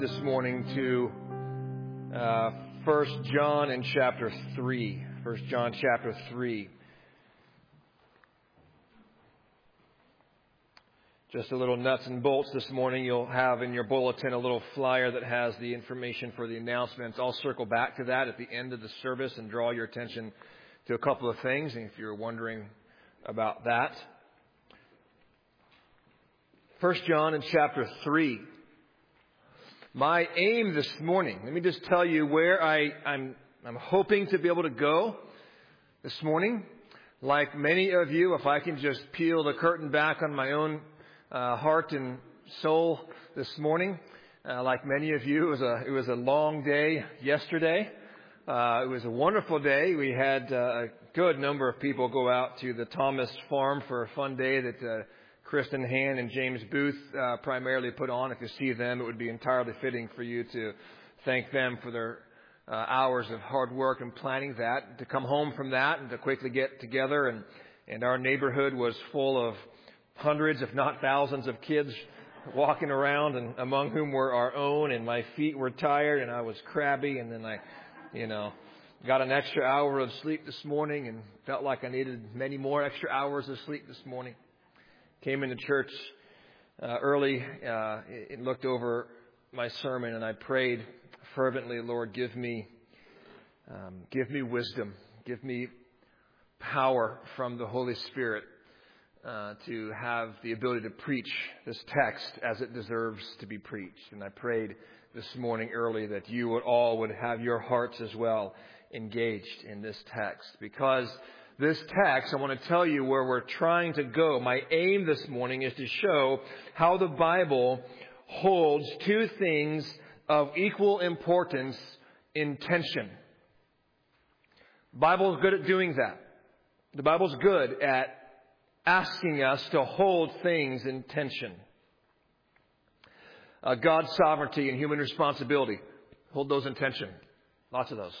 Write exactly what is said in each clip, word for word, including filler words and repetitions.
This morning to uh, First John in chapter three. First John chapter three. Just a little nuts and bolts this morning. You'll have in your bulletin a little flyer that has the information for the announcements. I'll circle back to that at the end of the service and draw your attention to a couple of things, if you're wondering about that. First John in chapter three. My aim this morning, let me just tell you where I, I'm, I'm hoping to be able to go this morning. Like many of you, if I can just peel the curtain back on my own uh, heart and soul this morning, uh, like many of you, it was a, it was a long day yesterday. Uh, it was a wonderful day. We had uh, a good number of people go out to the Thomas Farm for a fun day that uh, Kristen Han and James Booth uh, primarily put on. If you see them, it would be entirely fitting for you to thank them for their uh, hours of hard work and planning that. To come home from that and to quickly get together, and, and our neighborhood was full of hundreds, if not thousands, of kids walking around, and among whom were our own. And my feet were tired, and I was crabby, and then I, you know, got an extra hour of sleep this morning, and felt like I needed many more extra hours of sleep this morning. Came into church uh, early uh, and looked over my sermon, and I prayed fervently, Lord, give me, um, give me wisdom, give me power from the Holy Spirit uh, to have the ability to preach this text as it deserves to be preached. And I prayed this morning early that you would all would have your hearts as well engaged in this text, because this text, I want to tell you where we're trying to go. My aim this morning is to show how the Bible holds two things of equal importance in tension. The Bible is good at doing that. The Bible's good at asking us to hold things in tension. Uh, God's sovereignty and human responsibility. Hold those in tension. Lots of those.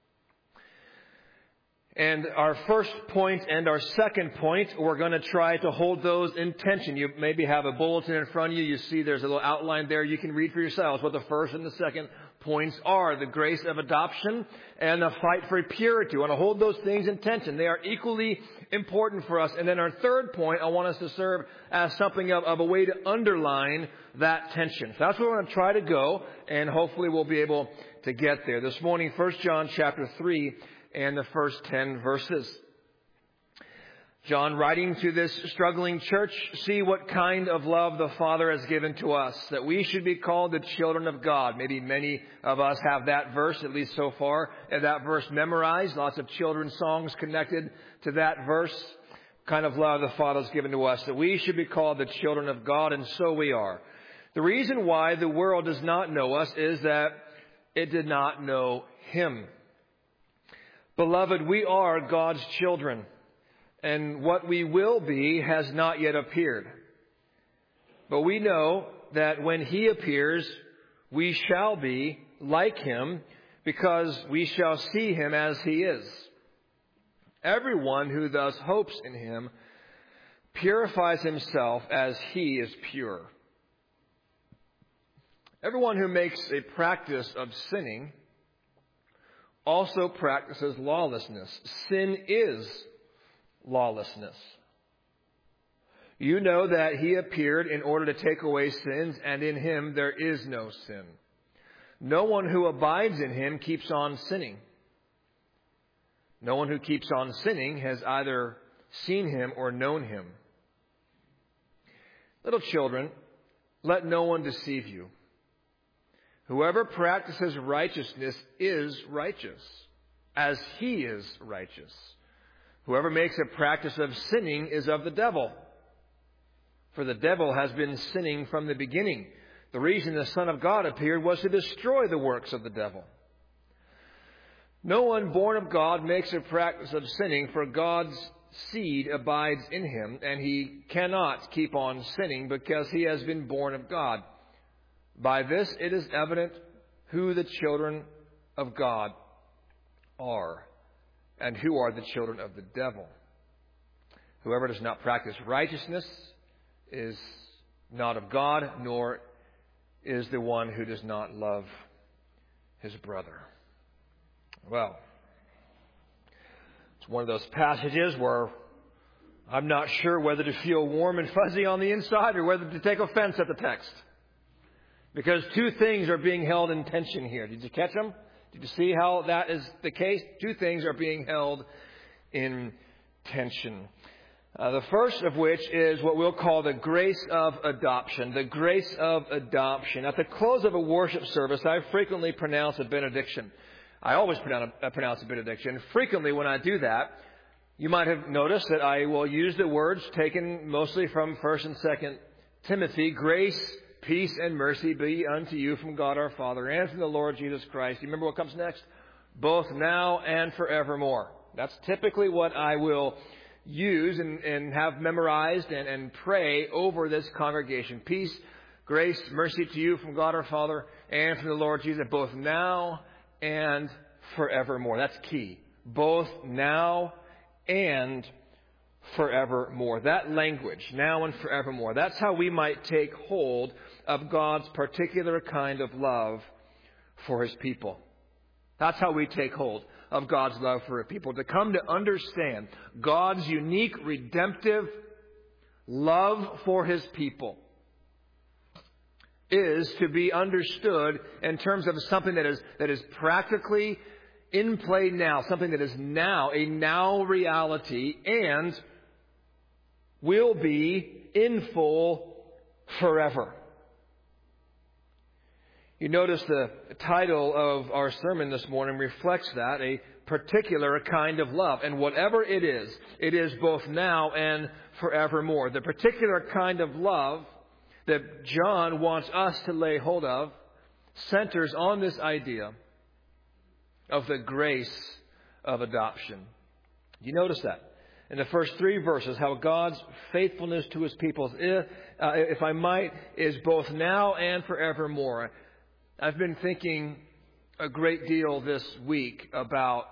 And our first point and our second point, we're going to try to hold those in tension. You maybe have a bulletin in front of you. You see there's a little outline there. You can read for yourselves what the first and the second points are. The grace of adoption and the fight for purity. We want to hold those things in tension. They are equally important for us. And then our third point, I want us to serve as something of, of a way to underline that tension. So that's where we're going to try to go, and hopefully we'll be able to get there. This morning, First John chapter three. And the first ten verses. John, writing to this struggling church, see what kind of love the Father has given to us, that we should be called the children of God. Maybe many of us have that verse, at least so far, and that verse memorized. Lots of children's songs connected to that verse. Kind of love the Father has given to us, that we should be called the children of God, and so we are. The reason why the world does not know us is that it did not know Him. Beloved, we are God's children, and what we will be has not yet appeared. But we know that when He appears, we shall be like Him, because we shall see Him as He is. Everyone who thus hopes in Him purifies himself as He is pure. Everyone who makes a practice of sinning also practices lawlessness. Sin is lawlessness. You know that He appeared in order to take away sins, and in Him there is no sin. No one who abides in Him keeps on sinning. No one who keeps on sinning has either seen Him or known Him. Little children, let no one deceive you. Whoever practices righteousness is righteous, as He is righteous. Whoever makes a practice of sinning is of the devil. For the devil has been sinning from the beginning. The reason the Son of God appeared was to destroy the works of the devil. No one born of God makes a practice of sinning, for God's seed abides in him, and he cannot keep on sinning because he has been born of God. By this it is evident who the children of God are, and who are the children of the devil. Whoever does not practice righteousness is not of God, nor is the one who does not love his brother. Well, it's one of those passages where I'm not sure whether to feel warm and fuzzy on the inside or whether to take offense at the text. Because two things are being held in tension here. Did you catch them? Did you see how that is the case? Two things are being held in tension. Uh, the first of which is what we'll call the grace of adoption. The grace of adoption. At the close of a worship service, I frequently pronounce a benediction. I always pronounce a, pronounce a benediction. Frequently when I do that, you might have noticed that I will use the words taken mostly from First and Second Timothy. Grace, peace, and mercy be unto you from God our Father and from the Lord Jesus Christ. You remember what comes next? Both now and forevermore. That's typically what I will use and, and have memorized and, and pray over this congregation. Peace, grace, mercy to you from God our Father and from the Lord Jesus, both now and forevermore. That's key. Both now and forevermore. That language, now and forevermore. That's how we might take hold of God's particular kind of love for His people. That's how we take hold of God's love for His people. To come to understand God's unique, redemptive love for His people is to be understood in terms of something that is that is practically in play now, something that is now, a now reality, and will be in full forever. You notice the title of our sermon this morning reflects that, a particular kind of love. And whatever it is, it is both now and forevermore. The particular kind of love that John wants us to lay hold of centers on this idea of the grace of adoption. You notice that in the first three verses, how God's faithfulness to His people, if, uh, if I might, is both now and forevermore. I've been thinking a great deal this week about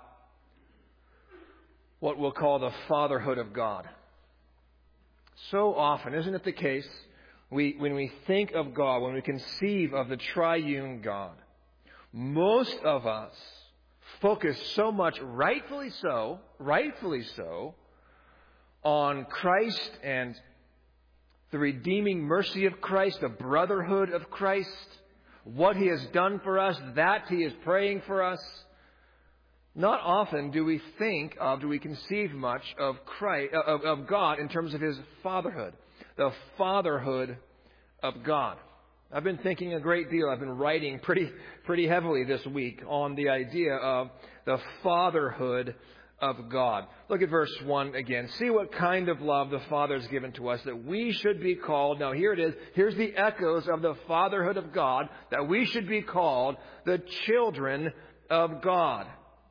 what we'll call the fatherhood of God. So often, isn't it the case, we, when we think of God, when we conceive of the triune God, most of us focus so much, rightfully so, rightfully so, on Christ and the redeeming mercy of Christ, the brotherhood of Christ, what He has done for us, that He is praying for us. Not often do we think of, do we conceive much of Christ, of, of God in terms of His fatherhood, the fatherhood of God. I've been thinking a great deal. I've been writing pretty, pretty heavily this week on the idea of the fatherhood of God. Look at verse one again. See what kind of love the Father has given to us, that we should be called. Now here it is. Here's the echoes of the fatherhood of God, that we should be called the children of God.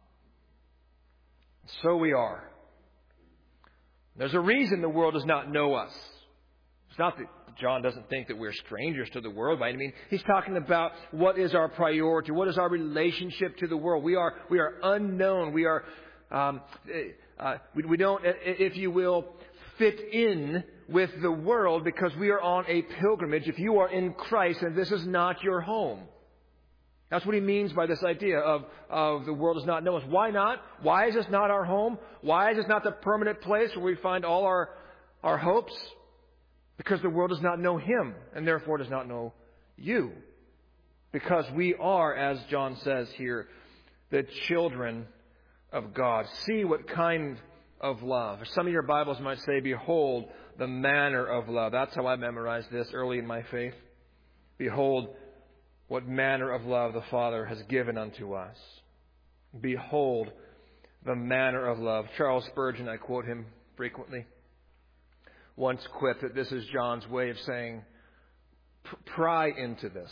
So we are. There's a reason the world does not know us. It's not that John doesn't think that we're strangers to the world by any means. He's talking about what is our priority, what is our relationship to the world. We are we are unknown. We are um, uh, we, we don't, if you will, fit in with the world because we are on a pilgrimage. If you are in Christ, and this is not your home. That's what he means by this idea of, of the world does not know us. Why not? Why is this not our home? Why is this not the permanent place where we find all our, our hopes? Because the world does not know Him, and therefore does not know you. Because we are, as John says here, the children of God. See what kind of love. Some of your Bibles might say, behold the manner of love. That's how I memorized this early in my faith. Behold what manner of love the Father has given unto us. Behold the manner of love. Charles Spurgeon, I quote him frequently, once quipped that this is John's way of saying, pry into this.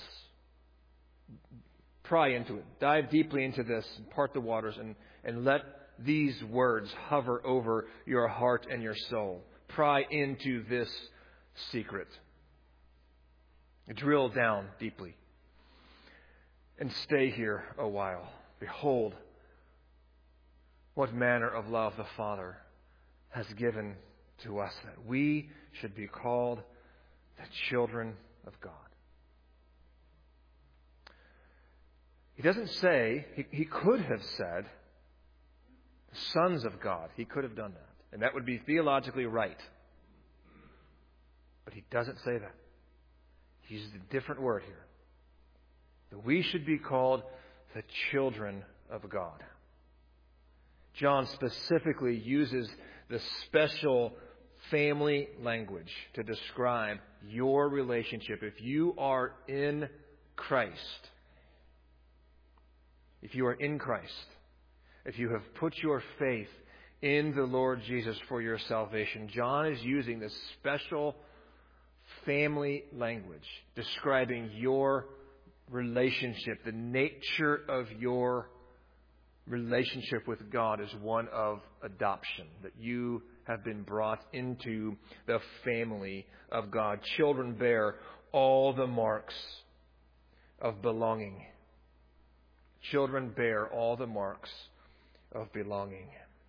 Pry into it. Dive deeply into this and part the waters and, and let these words hover over your heart and your soul. Pry into this secret. Drill down deeply. And stay here a while. Behold what manner of love the Father has given to us, that we should be called the children of God. He doesn't say, he, he could have said, sons of God. He could have done that. And that would be theologically right. But he doesn't say that. He uses a different word here. That we should be called the children of God. John specifically uses the special family language to describe your relationship. If you are in Christ, if you are in Christ, if you have put your faith in the Lord Jesus for your salvation, John is using this special family language describing your relationship. The nature of your relationship with God is one of adoption, that you have been brought into the family of God. Children bear all the marks of belonging. Children bear all the marks of belonging.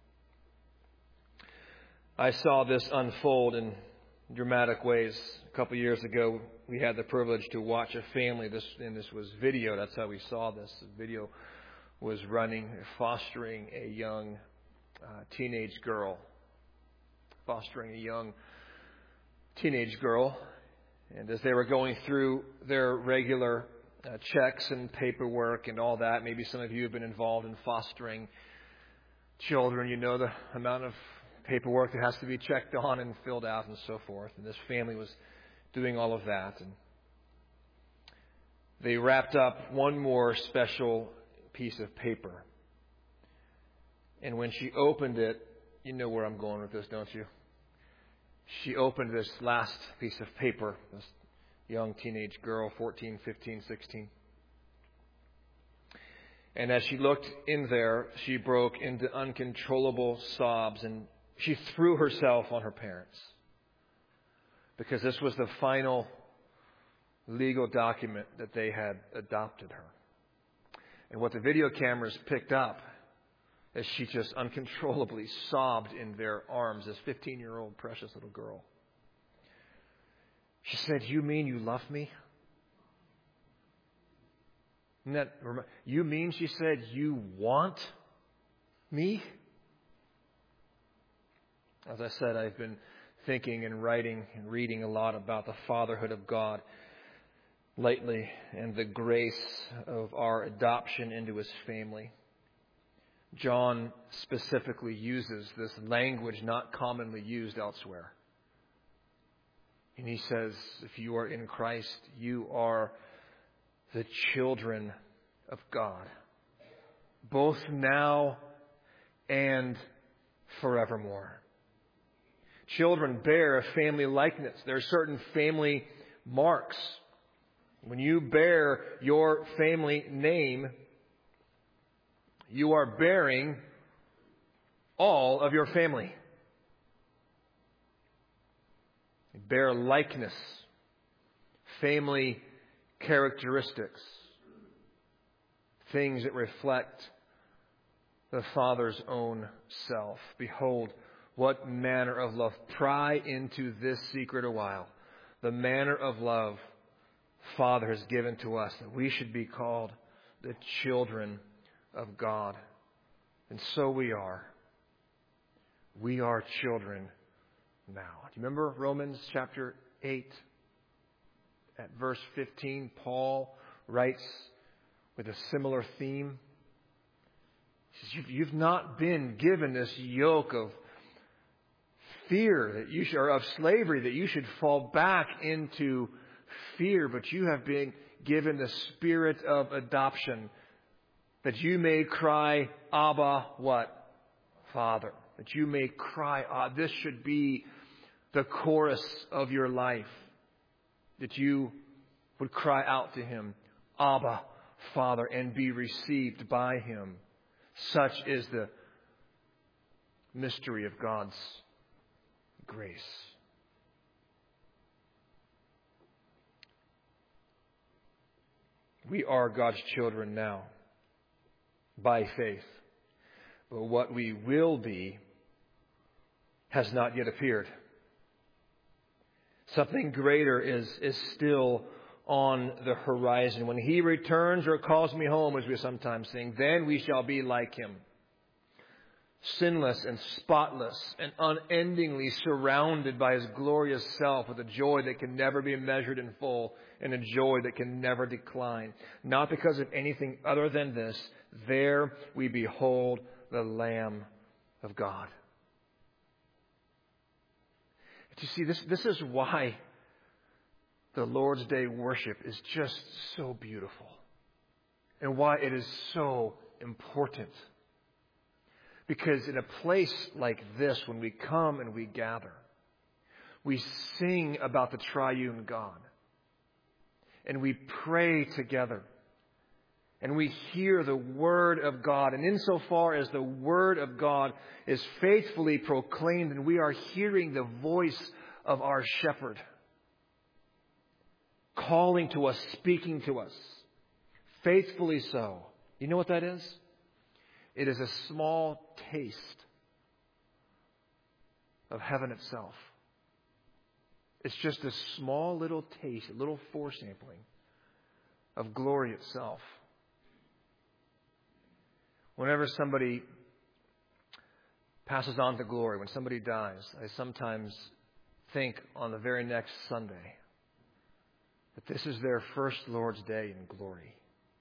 I saw this unfold in dramatic ways. A couple years ago, we had the privilege to watch a family. This and this was video. That's how we saw this. The video was running, fostering a young uh, teenage girl. Fostering a young teenage girl. And as they were going through their regular uh, checks and paperwork and all that, maybe some of you have been involved in fostering children. You know the amount of paperwork that has to be checked on and filled out and so forth. And this family was doing all of that. And they wrapped up one more special piece of paper. And when she opened it, you know where I'm going with this, don't you? She opened this last piece of paper, this young teenage girl, fourteen, fifteen, sixteen. And as she looked in there, she broke into uncontrollable sobs and she threw herself on her parents. Because this was the final legal document that they had adopted her. And what the video cameras picked up as she just uncontrollably sobbed in their arms, this fifteen-year-old precious little girl. She said, "You mean you love me? Isn't that, you mean," she said, "you want me?" As I said, I've been thinking and writing and reading a lot about the fatherhood of God lately and the grace of our adoption into His family. John specifically uses this language not commonly used elsewhere. And he says, if you are in Christ, you are the children of God, both now and forevermore. Children bear a family likeness. There are certain family marks. When you bear your family name, you are bearing all of your family. You bear likeness, family characteristics, things that reflect the Father's own self. Behold, what manner of love. Pry into this secret a while. The manner of love Father has given to us, that we should be called the children of God. And so we are. We are children now. Do you remember Romans chapter eight? At verse fifteen, Paul writes with a similar theme. He says, you've not been given this yoke of fear that you should, or of slavery that you should fall back into fear, but you have been given the spirit of adoption, that you may cry, Abba, what? Father. That you may cry, ah, this should be the chorus of your life. That you would cry out to Him, Abba, Father, and be received by Him. Such is the mystery of God's grace. We are God's children now by faith. But what we will be has not yet appeared. Something greater is, is still on the horizon. When He returns or calls me home, as we sometimes sing, then we shall be like Him. Sinless and spotless and unendingly surrounded by His glorious self with a joy that can never be measured in full and a joy that can never decline. Not because of anything other than this, there we behold the Lamb of God. But you see, this, this is why the Lord's Day worship is just so beautiful and why it is so important. Because in a place like this, when we come and we gather, we sing about the triune God. And we pray together. And we hear the Word of God. And insofar as the Word of God is faithfully proclaimed, and we are hearing the voice of our shepherd, calling to us, speaking to us, faithfully so. You know what that is? It is a small taste of heaven itself. It's just a small little taste, a little foresampling of glory itself. Whenever somebody passes on to glory, when somebody dies, I sometimes think on the very next Sunday that this is their first Lord's Day in glory.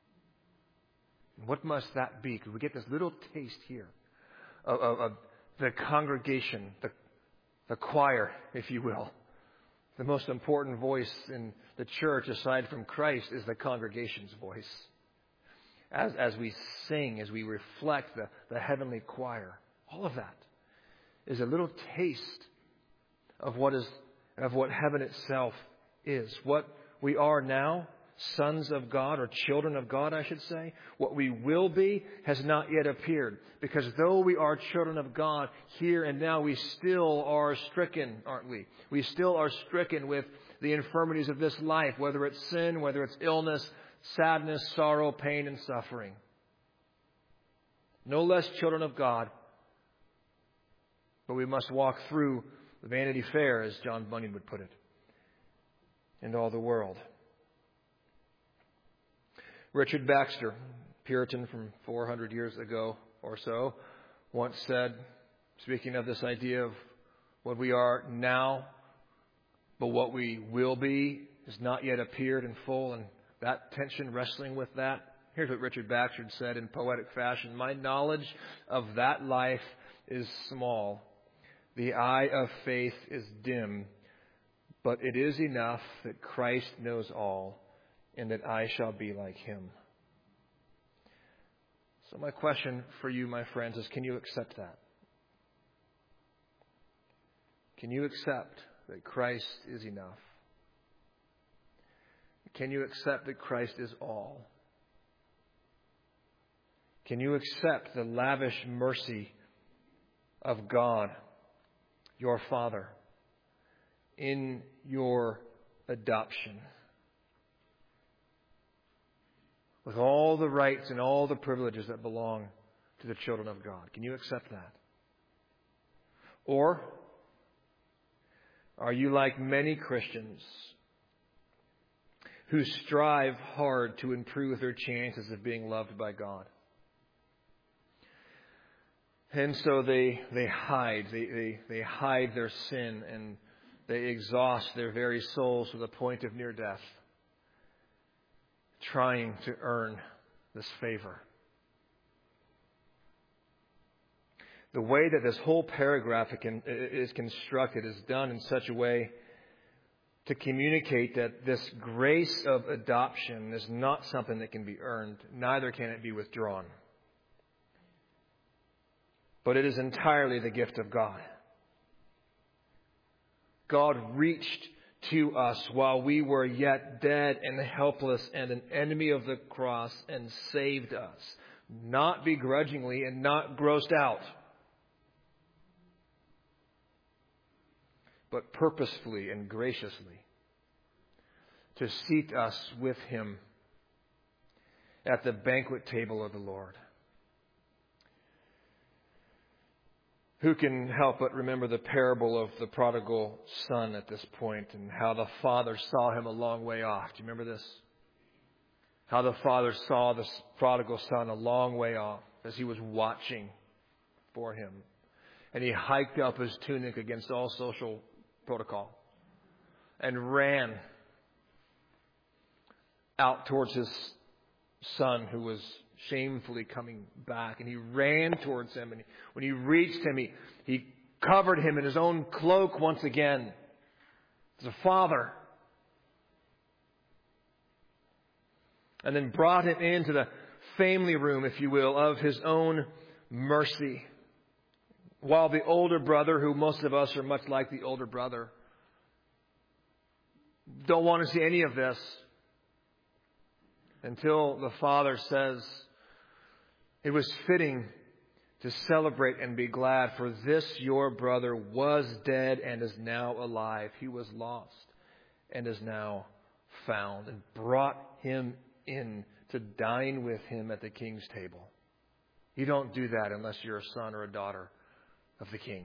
What must that be? Because we get this little taste here of, of, of the congregation, the, the choir, if you will. The most important voice in the church, aside from Christ, is the congregation's voice. As, as we sing, as we reflect the, the heavenly choir, all of that is a little taste of what is of what heaven itself is. What we are now, sons of God, or children of God, I should say, what we will be has not yet appeared. Because though we are children of God here and now, we still are stricken, aren't we? We still are stricken with the infirmities of this life, whether it's sin, whether it's illness, sadness, sorrow, pain, and suffering. No less children of God, but we must walk through Vanity Fair, as John Bunyan would put it, and all the world. Richard Baxter, Puritan from four hundred years ago or so, once said, speaking of this idea of what we are now, but what we will be has not yet appeared in full, and that tension, wrestling with that. Here's what Richard Baxter said in poetic fashion: "My knowledge of that life is small. The eye of faith is dim, but it is enough that Christ knows all, and that I shall be like Him." So my question for you, my friends, is can you accept that? Can you accept that Christ is enough? Can you accept that Christ is all? Can you accept the lavish mercy of God, your Father, in your adoption, with all the rights and all the privileges that belong to the children of God? Can you accept that? Or are you like many Christians who strive hard to improve their chances of being loved by God? And so they they hide, they, they, they hide their sin, and they exhaust their very souls to the point of near death, trying to earn this favor. The way that this whole paragraph is constructed is done in such a way to communicate that this grace of adoption is not something that can be earned, neither can it be withdrawn. But it is entirely the gift of God. God reached to us while we were yet dead and helpless and an enemy of the cross, and saved us, not begrudgingly and not grossed out, but purposefully and graciously, to seat us with Him at the banquet table of the Lord. Who can help but remember the parable of the prodigal son at this point and how the father saw him a long way off? Do you remember this? How the father saw the prodigal son a long way off as he was watching for him. And he hiked up his tunic against all social protocol and ran out towards his son who was shamefully coming back. And he ran towards him. And when he reached him, he, he covered him in his own cloak once again. As a father. And then brought him into the family room, if you will, of his own mercy. While the older brother, who most of us are much like the older brother, don't want to see any of this. Until the father says, it was fitting to celebrate and be glad, for this your brother was dead and is now alive. He was lost and is now found, and brought him in to dine with him at the king's table. You don't do that unless you're a son or a daughter of the king.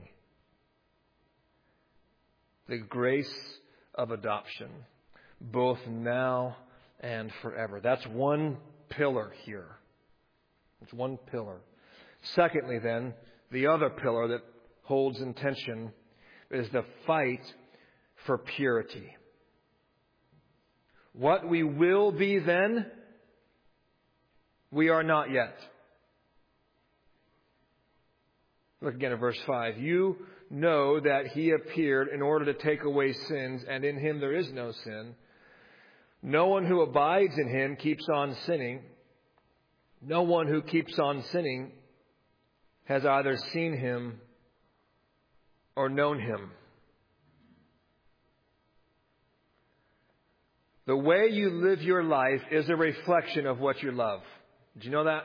The grace of adoption, both now and forever. That's one pillar here. It's one pillar. Secondly, then, the other pillar that holds in tension is the fight for purity. What we will be then, we are not yet. Look again at verse five. You know that he appeared in order to take away sins, and in him there is no sin. No one who abides in him keeps on sinning. No one who keeps on sinning has either seen him or known him. The way you live your life is a reflection of what you love. Did you know that?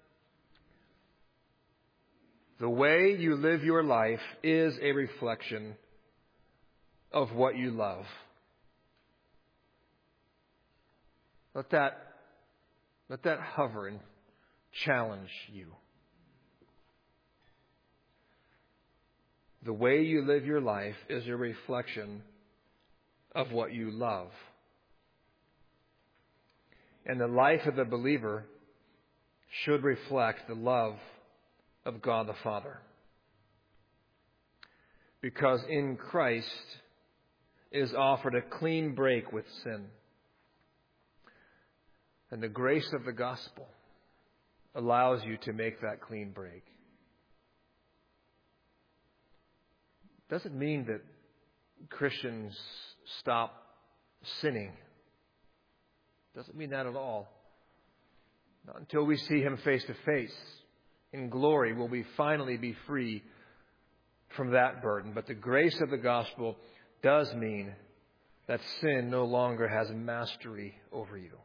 The way you live your life is a reflection of what you love. Let that, let that hover and challenge you. The way you live your life is a reflection of what you love. And the life of the believer should reflect the love of God the Father. Because in Christ is offered a clean break with sin. And the grace of the gospel allows you to make that clean break. Doesn't mean that Christians stop sinning. Doesn't mean that at all. Not until we see him face to face in glory will we finally be free from that burden. But the grace of the gospel does mean that sin no longer has mastery over you.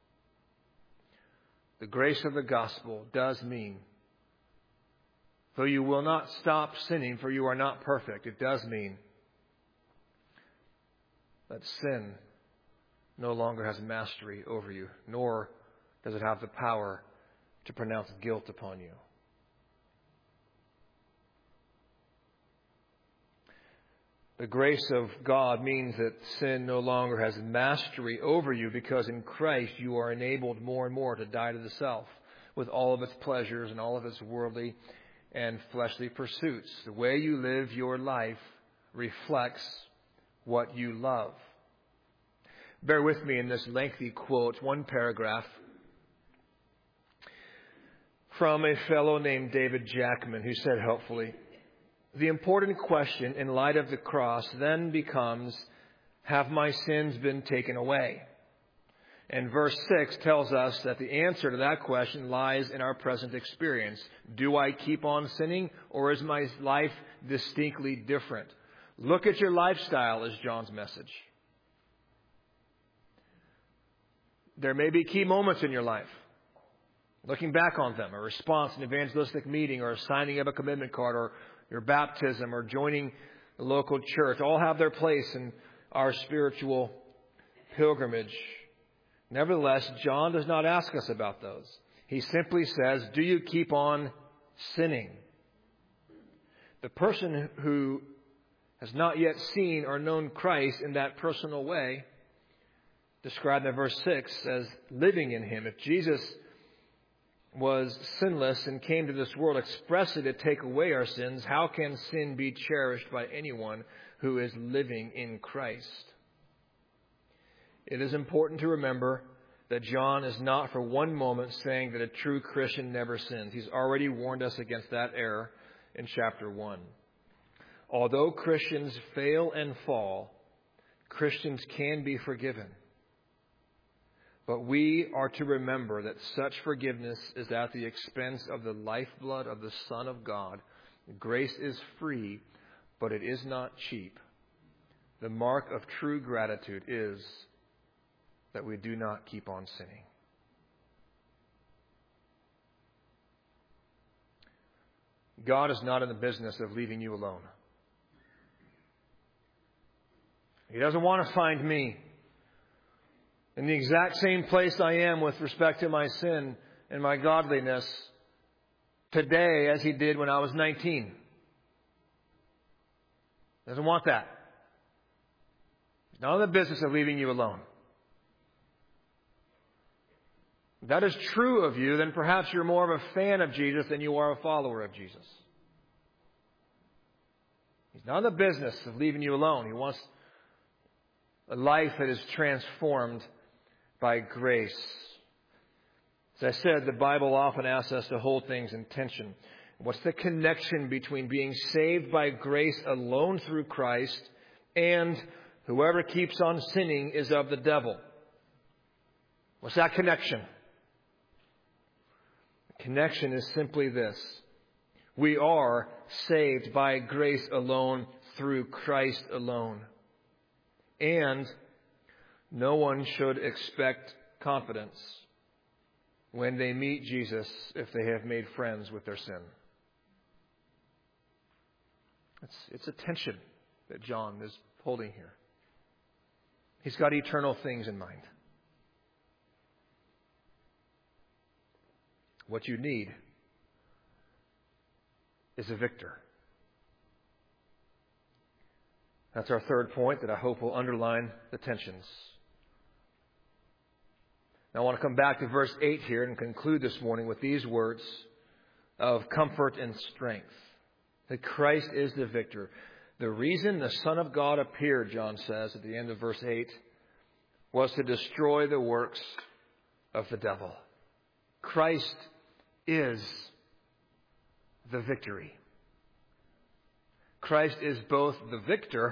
The grace of the gospel does mean, though you will not stop sinning, for you are not perfect, it does mean that sin no longer has mastery over you, nor does it have the power to pronounce guilt upon you. The grace of God means that sin no longer has mastery over you, because in Christ you are enabled more and more to die to the self with all of its pleasures and all of its worldly and fleshly pursuits. The way you live your life reflects what you love. Bear with me in this lengthy quote, one paragraph from a fellow named David Jackman, who said helpfully, "The important question in light of the cross then becomes, have my sins been taken away?" And verse six tells us that the answer to that question lies in our present experience. Do I keep on sinning, or is my life distinctly different? Look at your lifestyle, is John's message. There may be key moments in your life. Looking back on them, a response, an evangelistic meeting, or a signing of a commitment card, or your baptism, or joining the local church, all have their place in our spiritual pilgrimage. Nevertheless, John does not ask us about those. He simply says, do you keep on sinning? The person who has not yet seen or known Christ in that personal way, described in verse six as living in Him. If Jesus was sinless and came to this world expressly to take away our sins, how can sin be cherished by anyone who is living in Christ? It is important to remember that John is not for one moment saying that a true Christian never sins. He's already warned us against that error in chapter one. Although Christians fail and fall, Christians can be forgiven. But we are to remember that such forgiveness is at the expense of the lifeblood of the Son of God. Grace is free, but it is not cheap. The mark of true gratitude is that we do not keep on sinning. God is not in the business of leaving you alone. He doesn't want to find me in the exact same place I am with respect to my sin and my godliness today as He did when I was nineteen. He doesn't want that. He's not in the business of leaving you alone. If that is true of you, then perhaps you're more of a fan of Jesus than you are a follower of Jesus. He's not in the business of leaving you alone. He wants a life that is transformed by grace. As I said, the Bible often asks us to hold things in tension. What's the connection between being saved by grace alone through Christ and whoever keeps on sinning is of the devil? What's that connection? The connection is simply this. We are saved by grace alone through Christ alone. And no one should expect confidence when they meet Jesus if they have made friends with their sin. It's, it's a tension that John is holding here. He's got eternal things in mind. What you need is a victor. That's our third point that I hope will underline the tensions. Now I want to come back to verse eight here and conclude this morning with these words of comfort and strength. That Christ is the victor. The reason the Son of God appeared, John says at the end of verse eight, was to destroy the works of the devil. Christ is the victory. Christ is both the victor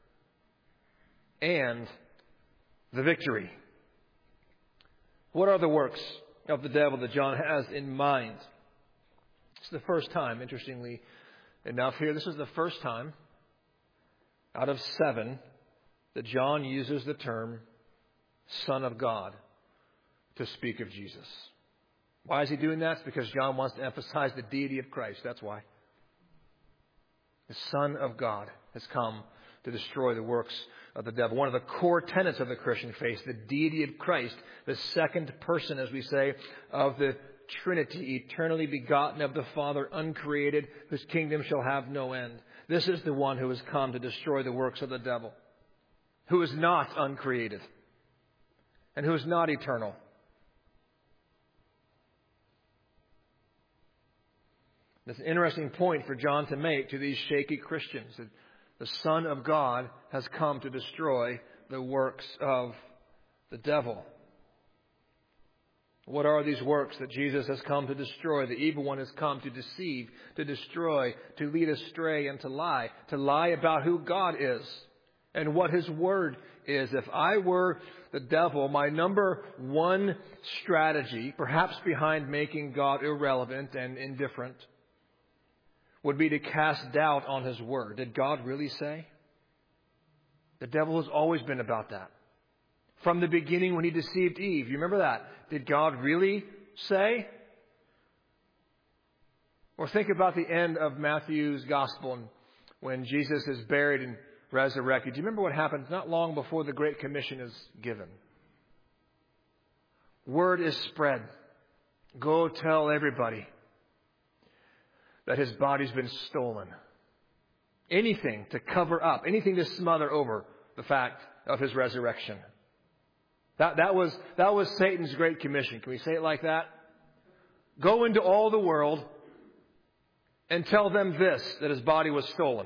and the victory. What are the works of the devil that John has in mind? It's the first time, interestingly enough here, this is the first time out of seven that John uses the term Son of God to speak of Jesus. Why is he doing that? It's because John wants to emphasize the deity of Christ. That's why. The Son of God has come to destroy the works of the devil. One of the core tenets of the Christian faith, the deity of Christ, the second person, as we say, of the Trinity, eternally begotten of the Father, uncreated, whose kingdom shall have no end. This is the one who has come to destroy the works of the devil, who is not uncreated and who is not eternal. That's an interesting point for John to make to these shaky Christians. That the Son of God has come to destroy the works of the devil. What are these works that Jesus has come to destroy? The evil one has come to deceive, to destroy, to lead astray, and to lie. To lie about who God is and what His Word is. If I were the devil, my number one strategy, perhaps behind making God irrelevant and indifferent, would be to cast doubt on His Word. Did God really say? The devil has always been about that. From the beginning when he deceived Eve. You remember that? Did God really say? Or think about the end of Matthew's Gospel when Jesus is buried and resurrected. Do you remember what happens not long before the Great Commission is given? Word is spread. Go tell everybody that His body's been stolen anything to cover up, anything to smother over the fact of his resurrection. That, that was, that was Satan's great commission. Can we say it like that? Go into all the world and tell them this, that his body was stolen.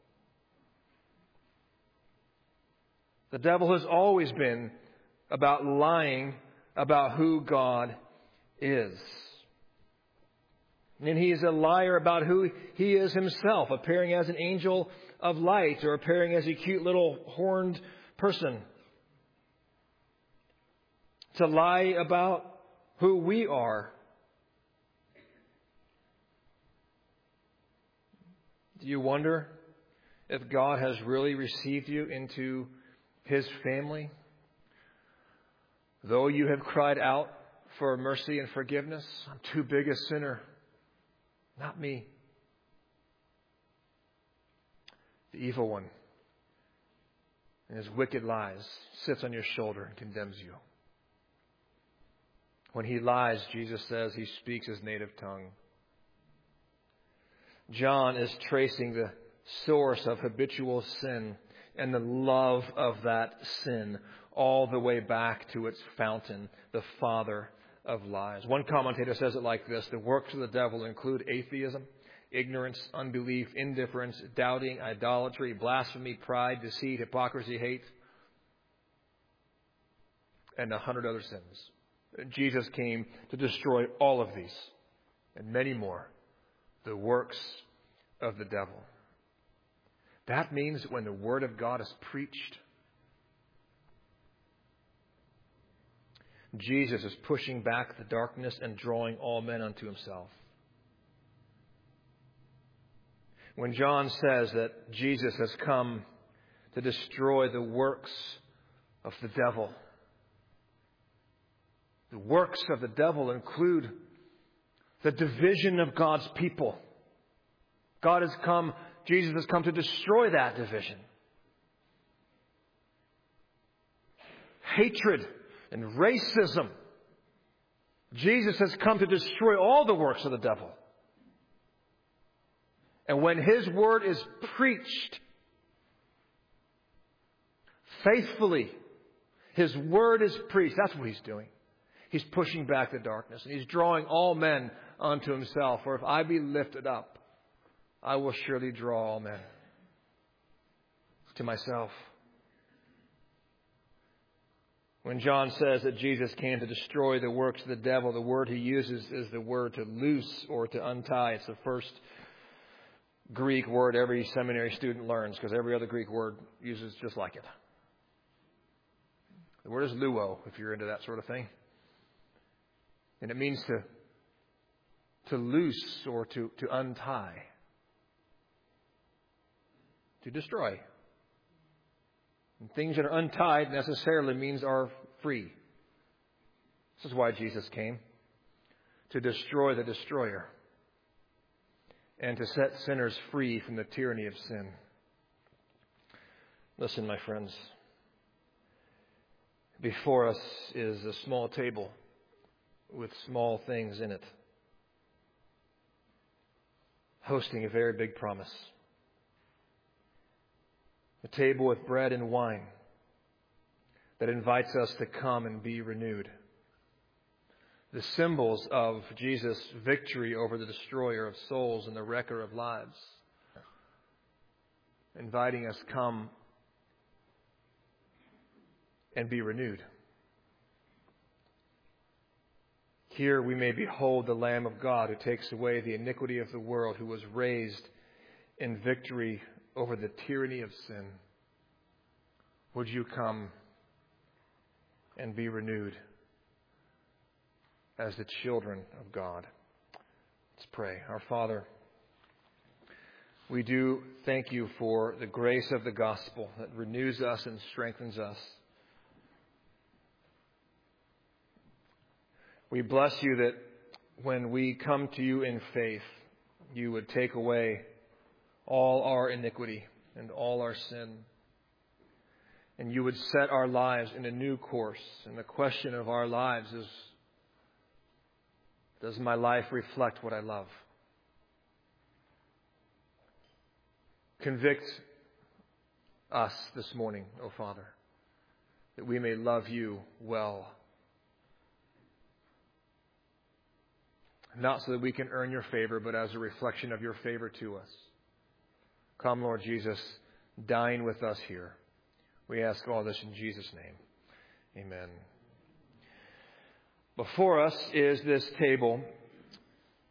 The devil has always been about lying about who God is. And he is a liar about who he is himself, appearing as an angel of light or appearing as a cute little horned person. To lie about who we are. Do you wonder if God has really received you into his family? Though you have cried out for mercy and forgiveness, I'm too big a sinner. Not me. The evil one, in his wicked lies, sits on your shoulder and condemns you. When he lies, Jesus says he speaks his native tongue. John is tracing the source of habitual sin and the love of that sin all the way back to its fountain, the father of lies. One commentator says it like this: the works of the devil include atheism, ignorance, unbelief, indifference, doubting, idolatry, blasphemy, pride, deceit, hypocrisy, hate, and a hundred other sins. Jesus came to destroy all of these and many more, the works of the devil. That means that when the Word of God is preached, Jesus is pushing back the darkness and drawing all men unto himself. When John says that Jesus has come to destroy the works of the devil, the works of the devil include the division of God's people. God has come, Jesus has come to destroy that division. Hatred and racism. Jesus has come to destroy all the works of the devil. And when his word is preached faithfully, his word is preached. That's what he's doing. He's pushing back the darkness, and he's drawing all men unto himself. For if I be lifted up, I will surely draw all men to myself. When John says that Jesus came to destroy the works of the devil, the word he uses is the word to loose or to untie. It's the first Greek word every seminary student learns, because every other Greek word uses just like it. The word is luo, if you're into that sort of thing. And it means to, to loose or to, to untie. To destroy. And things that are untied necessarily means are free. This is why Jesus came. To destroy the destroyer. And to set sinners free from the tyranny of sin. Listen, my friends. Before us is a small table with small things in it, hosting a very big promise. A table with bread and wine that invites us to come and be renewed. The symbols of Jesus' victory over the destroyer of souls and the wrecker of lives, inviting us to come and be renewed. Here we may behold the Lamb of God who takes away the iniquity of the world, who was raised in victory over the tyranny of sin. Would you come and be renewed as the children of God? Let's pray. Our Father, we do thank you for the grace of the gospel that renews us and strengthens us. We bless you that when we come to you in faith, you would take away all our iniquity and all our sin. And you would set our lives in a new course. And the question of our lives is, does my life reflect what I love? Convict us this morning, O Father, that we may love you well. Not so that we can earn your favor, but as a reflection of your favor to us. Come, Lord Jesus, dine with us here. We ask all this in Jesus' name. Amen. Before us is this table